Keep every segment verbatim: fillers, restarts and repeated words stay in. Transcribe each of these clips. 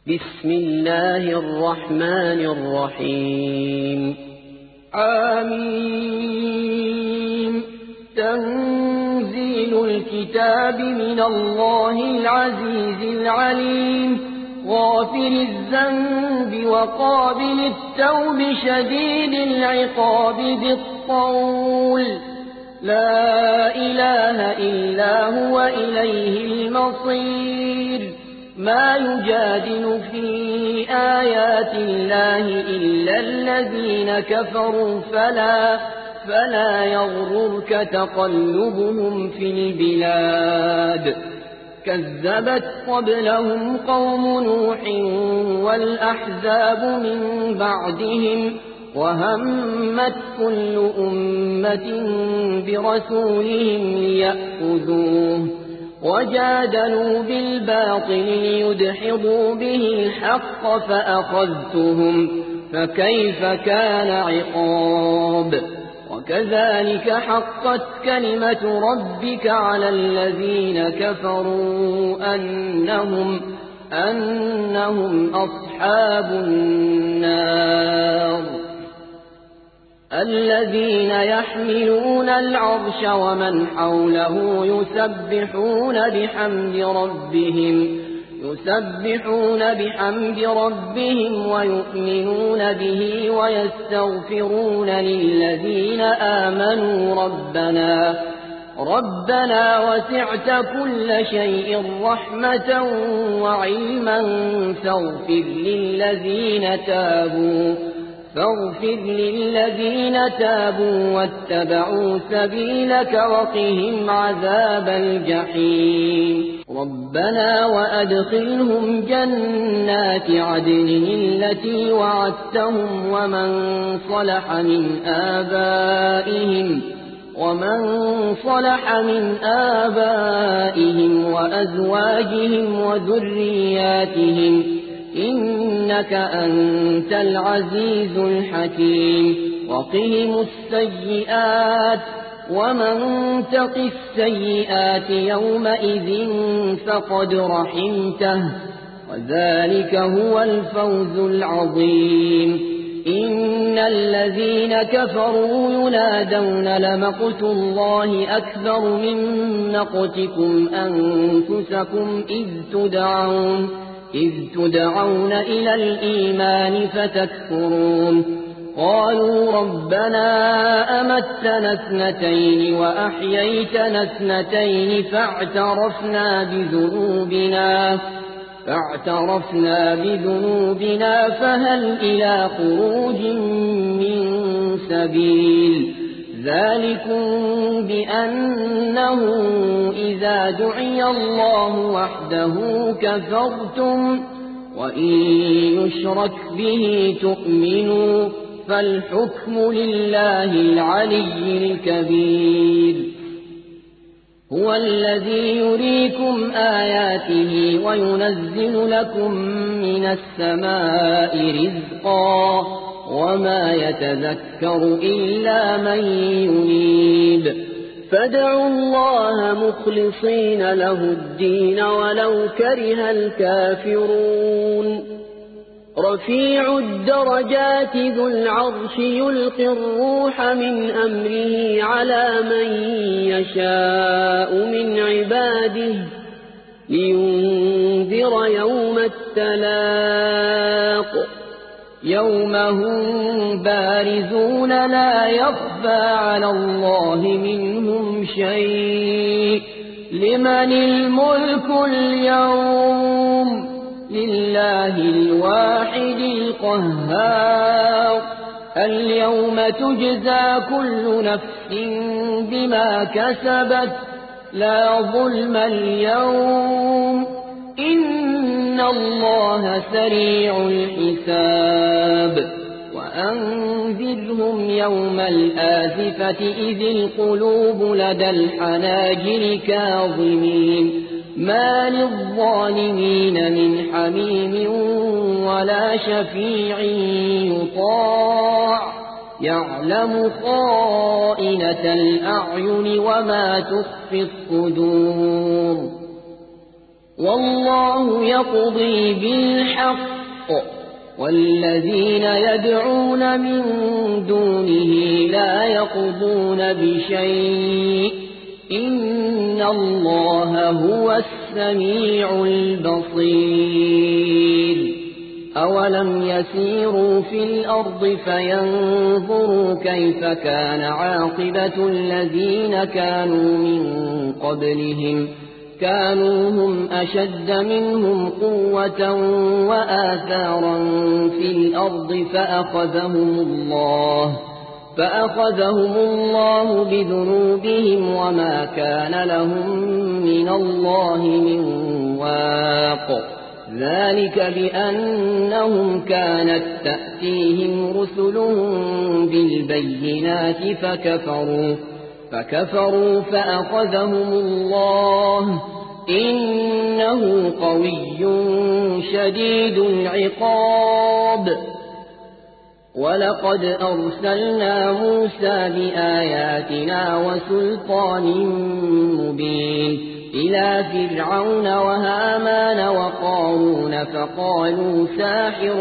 بسم الله الرحمن الرحيم آمين. تنزيل الكتاب من الله العزيز العليم غافر الذنب وقابل التوب شديد العقاب ذي الطول لا إله إلا هو إليه المصير. ما يجادل في آيات الله إلا الذين كفروا فلا, فلا يغررك تقلبهم في البلاد. كذبت قبلهم قوم نوح والأحزاب من بعدهم وهمت كل أمة برسولهم ليأخذوه وجادلوا بالباطل ليدحضوا به الحق فأخذتهم فكيف كان عقاب. وكذلك حقت كلمة ربك على الذين كفروا أنهم, أنهم أصحاب النار. الذين يحملون العرش ومن حوله يسبحون بحمد ربهم يسبحون بحمد ربهم ويؤمنون به ويستغفرون للذين آمنوا ربنا ربنا وسعت كل شيء رحمة وعلما فاغفر للذين تابوا فاغفر للذين تابوا واتبعوا سبيلك وقهم عذاب الجحيم. ربنا وأدخلهم جنات عدن التي وعدتهم ومن صلح من آبائهم ومن صلح من آبائهم وأزواجهم وذرياتهم إنك أنت العزيز الحكيم. وقهم السيئات ومن تق السيئات يومئذ فقد رحمته وذلك هو الفوز العظيم. إن الذين كفروا ينادون لمقت الله أكبر من مقتكم أنفسكم إذ تدعون إذ تدعون إلى الإيمان فتكفرون. قالوا ربنا أمتنا اثنتين وأحييتنا اثنتين فاعترفنا بذنوبنا فاعترفنا بذنوبنا فهل إلى خروج من سبيل. ذلكم بأنه إذا دعي الله وحده كفرتم وإن يشرك به تؤمنوا فالحكم لله العلي الكبير. هو الذي يريكم آياته وينزل لكم من السماء رزقا وما يتذكر إلا من ينيب. فادعوا الله مخلصين له الدين ولو كره الكافرون. رفيع الدرجات ذو العرش يلقي الروح من أمره على من يشاء من عباده لينذر يوم التلاق يوم هم بارزون لا يخفى على الله منهم شيء. لمن الملك اليوم لله الواحد القهار. اليوم تجزى كل نفس بما كسبت لا ظلم اليوم إن الله سريع الحساب. وأنذرهم يوم الآزفة إذ القلوب لدى الحناجر كاظمين ما للظالمين من حميم ولا شفيع يطاع يعلم خائنة الأعين وما تخفي الصدور. والله يقضي بالحق والذين يدعون من دونه لا يقضون بشيء إن الله هو السميع البصير أولم يسيروا في الأرض فينظروا كيف كان عاقبة الذين كانوا من قبلهم كانوا هم أشد منهم قوة وآثارا في الأرض فأخذهم الله فأخذهم الله بذنوبهم وما كان لهم من الله من واق ذلك بأنهم كانت تأتيهم رسلهم بالبينات فكفروا فكفروا فأخذهم الله إنه قوي شديد العقاب ولقد أرسلنا موسى بآياتنا وسلطان مبين إلى فرعون وهامان وقارون فقالوا ساحر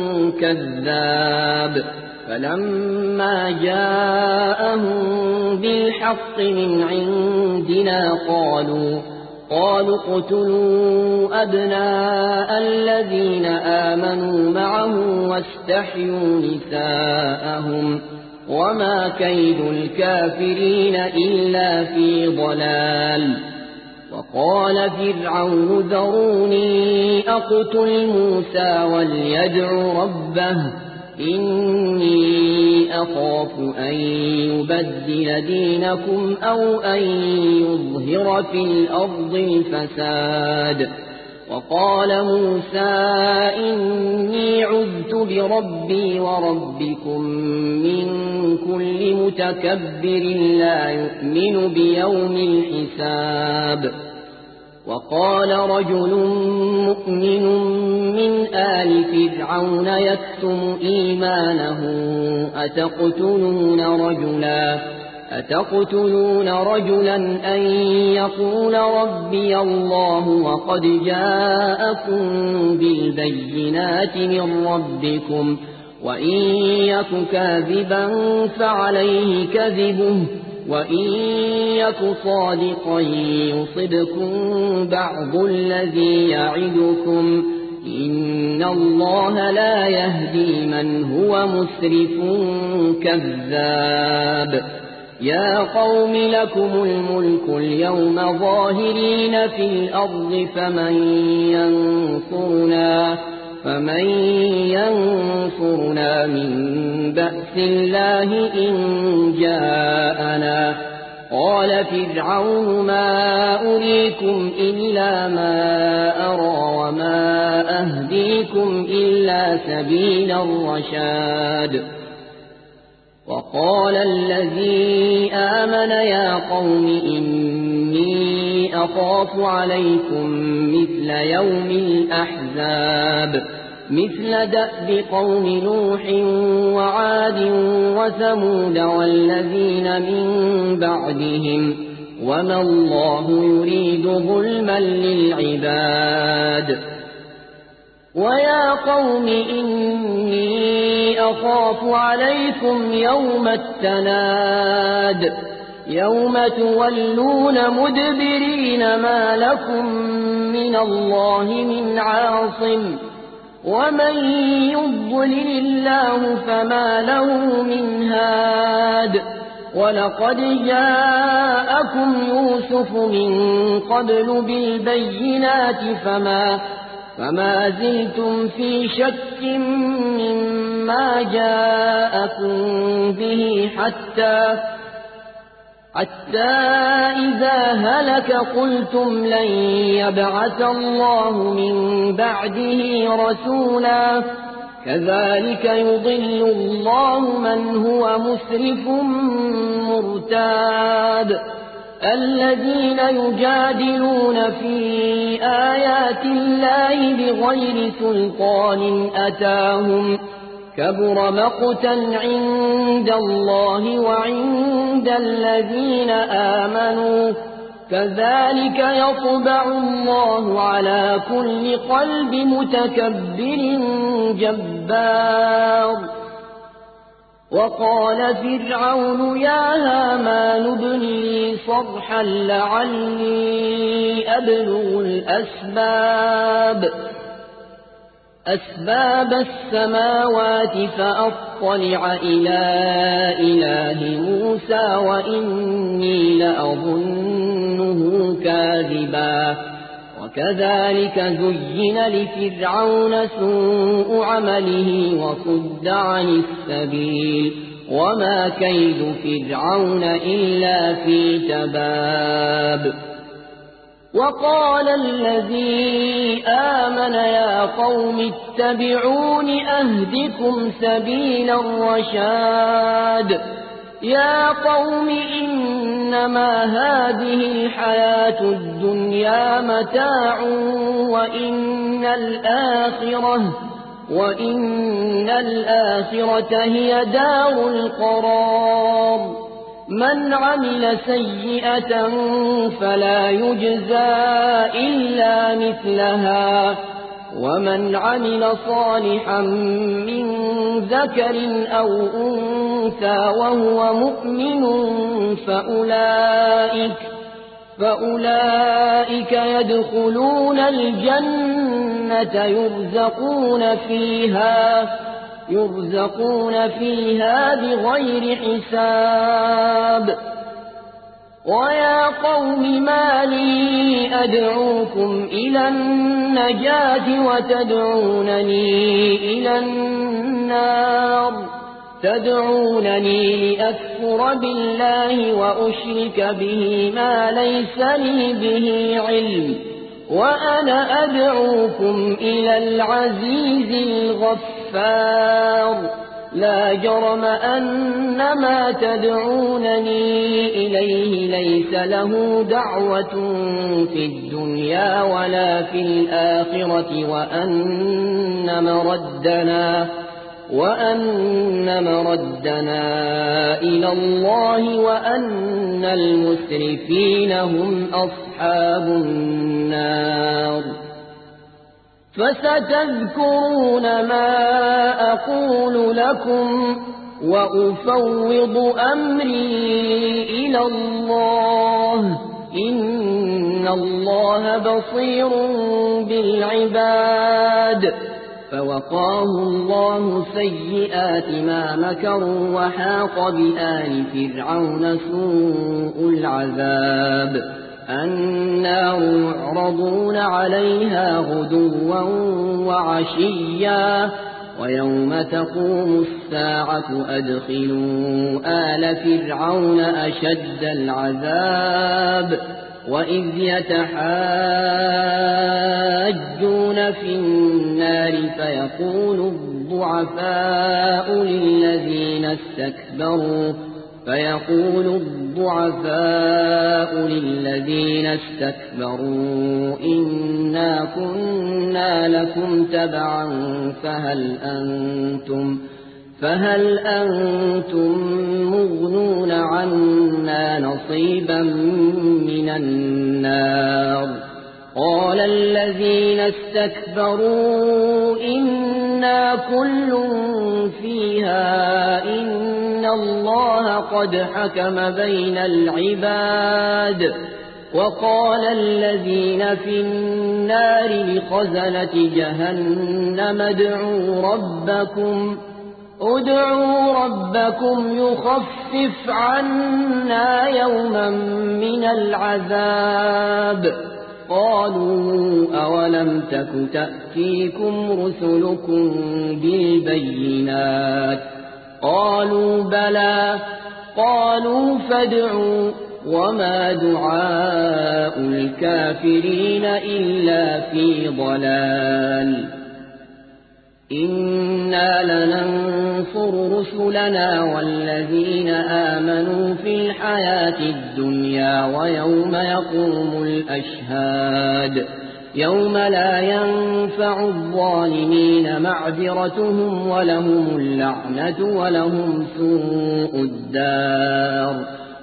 كذاب فلما جاءهم بالحق من عندنا قالوا قالوا اقتلوا أبناء الذين آمنوا معه واستحيوا نساءهم وما كيد الكافرين إلا في ضلال وقال فرعون ذروني أقتل موسى وليدع ربه إني أخاف أن يبدل دينكم أو أن يظهر في الأرض الفساد وقال موسى إني عذت بربي وربكم من كل متكبر لا يؤمن بيوم الحساب وقال رجل مؤمن من آل فرعون يكتم إيمانه أتقتلون رجلا أتقتلون رجلا أن يقول ربي الله وقد جاءكم بالبينات من ربكم وإن يك كاذبا فعليه كذبه وإن يك صادقا يصبكم بعض الذي يعدكم إن الله لا يهدي من هو مسرف كذاب يا قوم لكم الملك اليوم ظاهرين في الأرض فمن ينصرنا فمن ينصرنا من بأس الله إن جاءنا قال فرعون ما أريكم إلا ما أرى وما أهديكم إلا سبيل الرشاد وقال الذي آمن يا قوم إني أخاف عليكم مثل يوم الأحزاب مثل دأب قوم نوح وعاد وثمود والذين من بعدهم وما الله يريد ظلما للعباد ويا قوم إني أخاف عليكم يوم التناد يوم تولون مدبرين ما لكم من الله من عاصم ومن يضلل الله فما له من هاد ولقد جاءكم يوسف من قبل بالبينات فما فما زلتم في شك مما جاءكم به حتى حتى إذا هلك قلتم لن يبعث الله من بعده رسولا كذلك يضل الله من هو مسرف مرتاب الذين يجادلون في آيات الله بغير سلطان أتاهم كبر مقتا عند الله وعند الذين آمنوا كذلك يطبع الله على كل قلب متكبر جبار وقال فرعون يا هامان ابن لي صرحا لعلي أبلغ الأسباب أسباب السماوات فأطلع إلى إله موسى وإني لأظنه كاذبا وكذلك زين لفرعون سوء عمله وصد عن السبيل وما كيد فرعون إلا في تباب وقال الذي آمن يا قوم اتبعون أهدكم سبيل الرشاد يا قوم إنما هذه الحياة الدنيا متاع وإن الآخرة وإن الآخرة هي دار القرار من عمل سيئة فلا يجزى إلا مثلها ومن عمل صالحا من ذكر أو أنثى وهو مؤمن فأولئك, فأولئك يدخلون الجنة يرزقون فيها يرزقون فيها بغير حساب ويا قوم ما لي أدعوكم إلى النجاة وتدعونني إلى النار تدعونني لأكفر بالله وأشرك به ما ليس لي به علم وأنا أدعوكم إلى العزيز الغفار لا جرم أن ما تدعونني إليه ليس له دعوة في الدنيا ولا في الآخرة وأن مردنا وأن مردنا إلى الله وأن المسرفين هم أصحاب النار فستذكرون ما أقول لكم وأفوض أمري إلى الله إن الله بصير بالعباد فوقاه الله سيئات ما مكروا وحاق بآل فرعون سوء العذاب النار يعرضون عليها غدوا وعشيا ويوم تقوم الساعة أدخلوا آل فرعون أشد العذاب وإذ يتحاجون في النار فيقول الضعفاء للذين استكبروا فيقول الضعفاء للذين استكبروا إنا كنا لكم تبعا فهل أنتم فهل أنتم مغنون عنا نصيبا من النار قال الذين استكبروا إنا كل فيها إن الله قد حكم بين العباد وقال الذين في النار لخزنة جهنم ادعوا ربكم ادعوا ربكم يخفف عنا يوما من العذاب قالوا أولم تك تأتيكم رسلكم بالبينات قالوا بلى قالوا فادعوا وما دعاء الكافرين إلا في ضلال إنا لننصر رسلنا والذين آمنوا في الحياة الدنيا ويوم يقوم الأشهاد يوم لا ينفع الظالمين معذرتهم ولهم اللعنة ولهم سوء الدار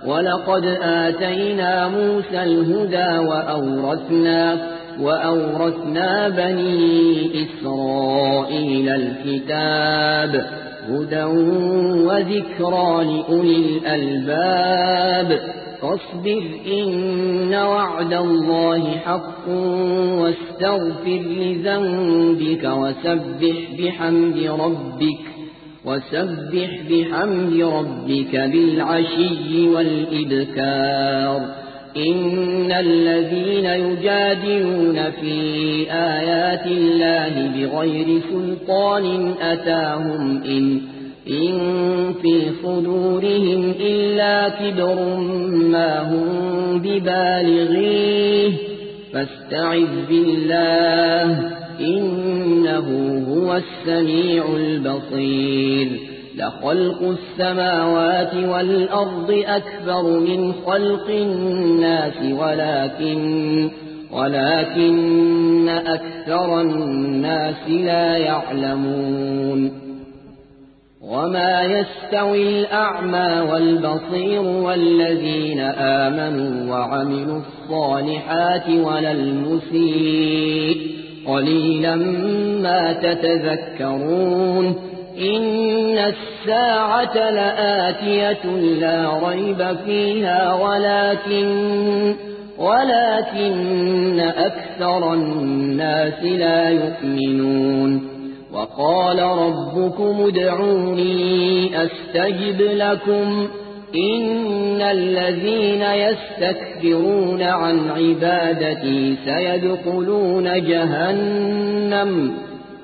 ولقد آتينا موسى الهدى وأورثنا, وأورثنا بني إسرائيل الكتاب هدى وذكرى لأولي الألباب فاصبر إن وعد الله حق واستغفر لذنبك وسبح بحمد ربك وسبح بحمد ربك بالعشي والإبكار إن الذين يجادلون في آيات الله بغير سلطان أتاهم إن, إن في صدورهم إلا كبر ما هم ببالغيه فاستعذ بالله إنه هو السميع البصير لخلق السماوات والأرض أكبر من خلق الناس ولكن, ولكن أكثر الناس لا يعلمون وما يستوي الأعمى والبصير والذين آمنوا وعملوا الصالحات ولا المسيء قليلا ما تتذكرون إن الساعة لآتية لا ريب فيها ولكن, ولكن أكثر الناس لا يؤمنون وقال ربكم ادعوني أستجب لكم إن الذين يستكبرون عن عبادتي سيدخلون جهنم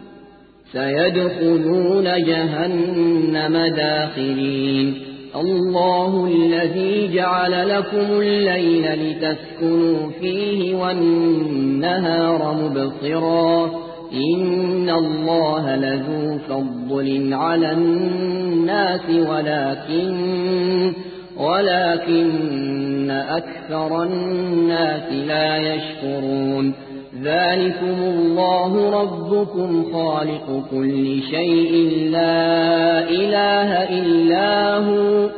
سيدخلون جهنم داخرين الله الذي جعل لكم الليل لتسكنوا فيه والنهار مبصرا إن الله لذو فضل على الناس ولكن, ولكن أكثر الناس لا يشكرون ذلكم الله ربكم خالق كل شيء لا إله إلا هو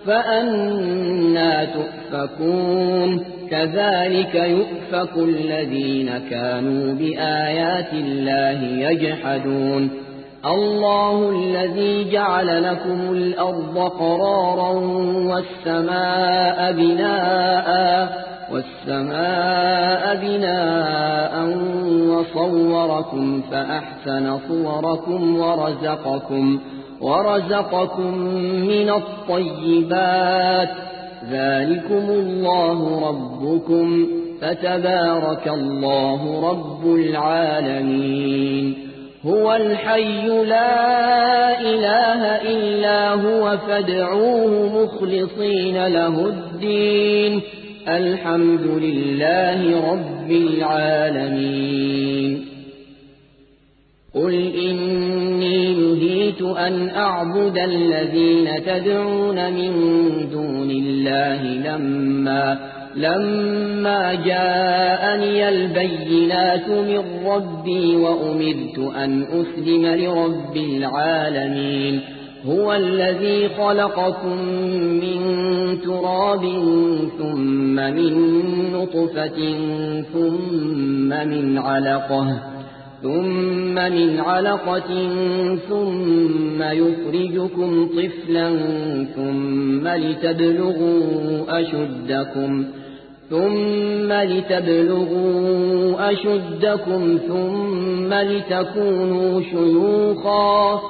فأنى تؤفكون كذلك يؤفك الذين كانوا بآيات الله يجحدون الله الذي جعل لكم الأرض قرارا والسماء بناء والسماء بناء وصوركم فأحسن صوركم ورزقكم ورزقكم من الطيبات ذلكم الله ربكم فتبارك الله رب العالمين هو الحي لا إله إلا هو فادعوه مخلصين له الدين الحمد لله رب العالمين قل إني نهيت أن أعبد الذين تدعون من دون الله لما, لما جاءني البينات من ربي وأمرت أن أسلم لرب العالمين هو الذي خلقكم من تراب ثم من نطفة ثم من علقة ثم من علقة ثم يخرجكم طفلا ثم لتبلغوا أشدكم ثم لتبلغوا أشدكم ثم لتكونوا شيوخا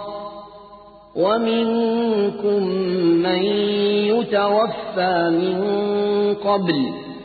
ومنكم من يتوفى من قبل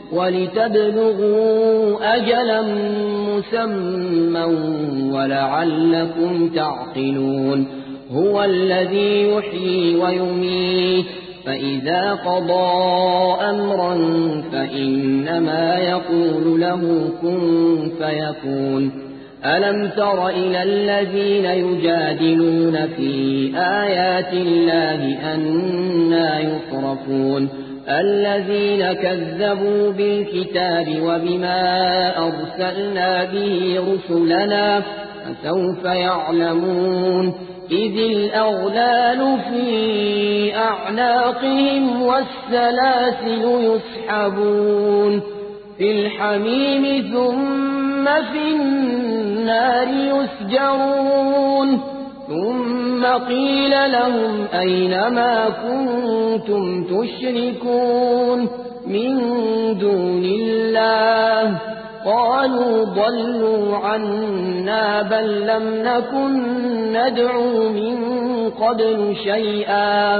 ولتبلغوا أجلا مسمى ولعلكم تعقلون هو الذي يحيي ويميت فإذا قضى أمرا فإنما يقول له كن فيكون ألم تر إلى الذين يجادلون في آيات الله أنى يصرفون الذين كذبوا بالكتاب وبما أرسلنا به رسلنا فسوف يعلمون إذ الأغلال في أعناقهم والسلاسل يسحبون في الحميم ثم في النار يسجرون ثم قيل لهم أين ما كنتم تشركون من دون الله قالوا ضلوا عنا بل لم نكن ندعو من قبل شيئا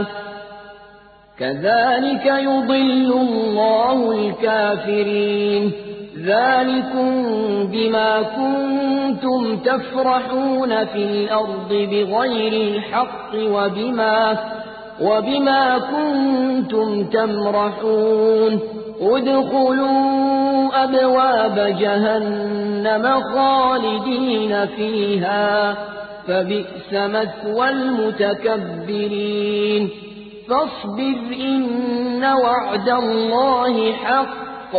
كذلك يضل الله الكافرين ذلكم بما كنتم تفرحون في الأرض بغير الحق وبما, وبما كنتم تمرحون ادخلوا أبواب جهنم خالدين فيها فبئس مثوى المتكبرين فاصبر إن وعد الله حق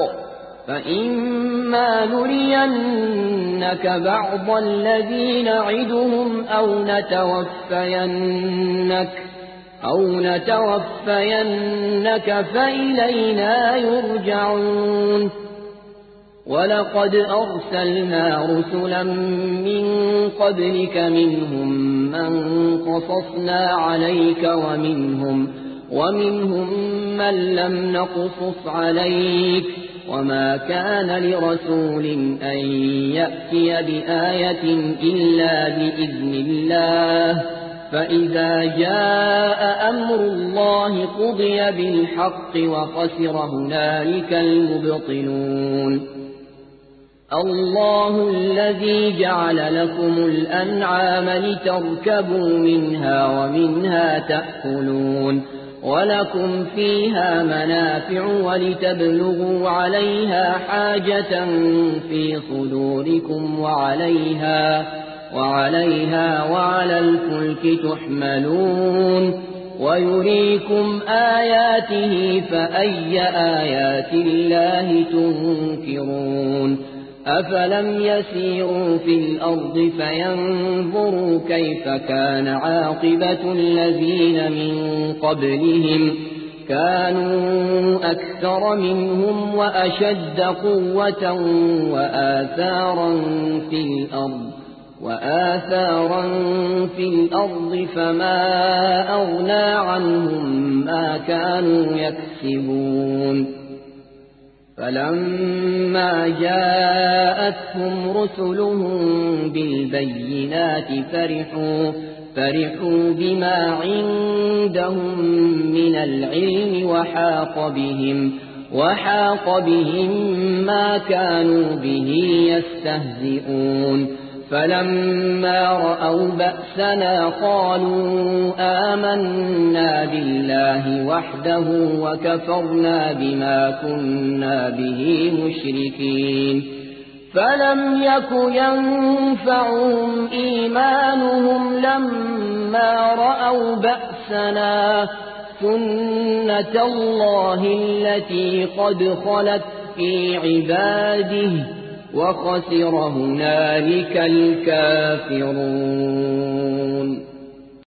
فإما نرينك بعض الذي نعدهم أو نتوفينك أو نتوفينك فإلينا يرجعون ولقد أرسلنا رسلا من قبلك منهم من قصصنا عليك ومنهم, ومنهم من لم نقصص عليك وما كان لرسول أن يأتي بآية إلا بإذن الله فإذا جاء أمر الله قضي بالحق وخسر هنالك المبطلون الله الذي جعل لكم الأنعام لتركبوا منها ومنها تأكلون ولكم فيها منافع ولتبلغوا عليها حاجة في صدوركم وعليها وعليها وعلى الفلك تحملون ويريكم آياته فأي آيات الله تنكرون أفلم يسيروا في الأرض فينظروا كيف كان عاقبة الذين من قبلهم كانوا أكثر منهم وأشد قوة وآثارا في الأرض وآثارا في الأرض فما أغنى عنهم ما كانوا يكسبون فلما جاءتهم رسلهم بالبينات فرحوا, فرحوا بما عندهم من العلم وحاق بهم, وحاق بهم ما كانوا به يستهزئون فلما رأوا بأسنا قالوا آمنا بالله وحده وكفرنا بما كنا به مشركين فلم يك ينفعهم إيمانهم لما رأوا بأسنا سنة الله التي قد خلت في عباده وخسر هنالك الكافرون.